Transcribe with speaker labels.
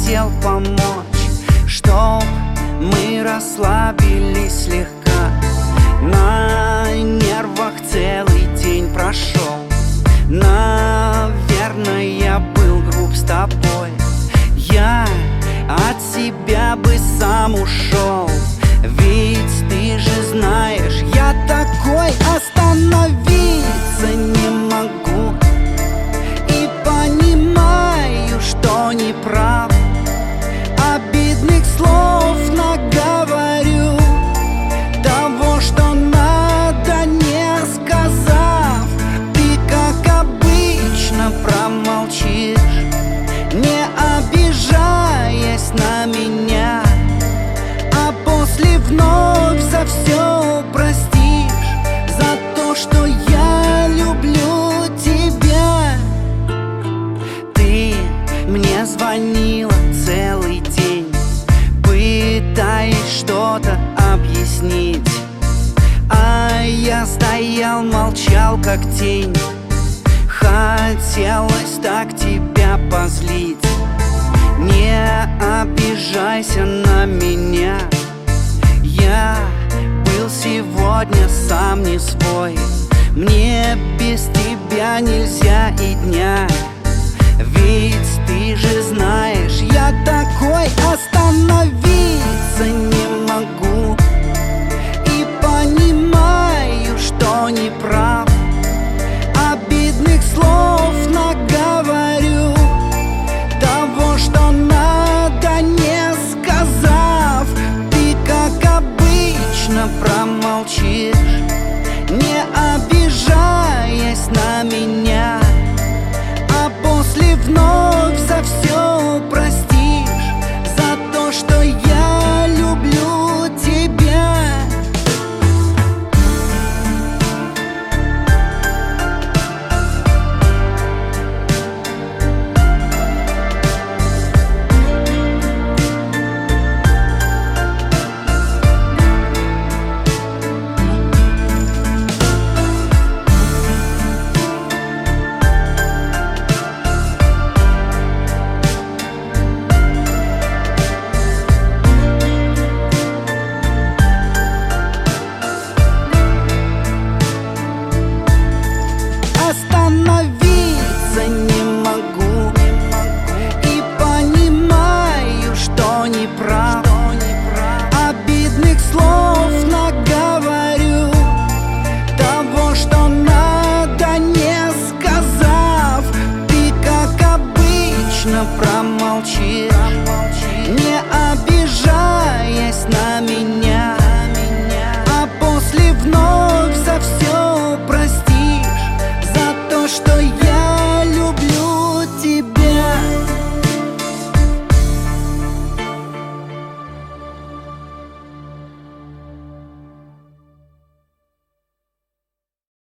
Speaker 1: хотел помочь, чтоб мы расслабились слегка. На нервах целый день прошел. Наверное, я был груб с тобой. Я от себя бы сам ушел. Ведь ты же знаешь, я такой, остановиться не могу. И понимаю, что не прав. Обидных слов наговорю, того, что надо, не сказав. Ты, как обычно, промолчишь, не обижаясь на меня, а после вновь за все простишь, за то, что я люблю тебя. Ты мне звонила целый день, пытаясь что-то объяснить, а я стоял, молчал, как тень. Хотелось так тебя позлить. Не обижайся на меня, я был сегодня сам не свой. Мне без тебя нельзя и дня. Ведь ты же знаешь, я такой, остановиться не могу. И понимаю, что не прав. Обидных слов наговорю, того, что надо, не сказав. Ты, как обычно, промолчишь, не обижаясь на меня, а после вновь за все простишь, за то, что я люблю тебя. Остановиться не могу. И понимаю, что не прав. Обидных слов наговорю, того, что надо, не сказав. Ты, как обычно, промолчишь, не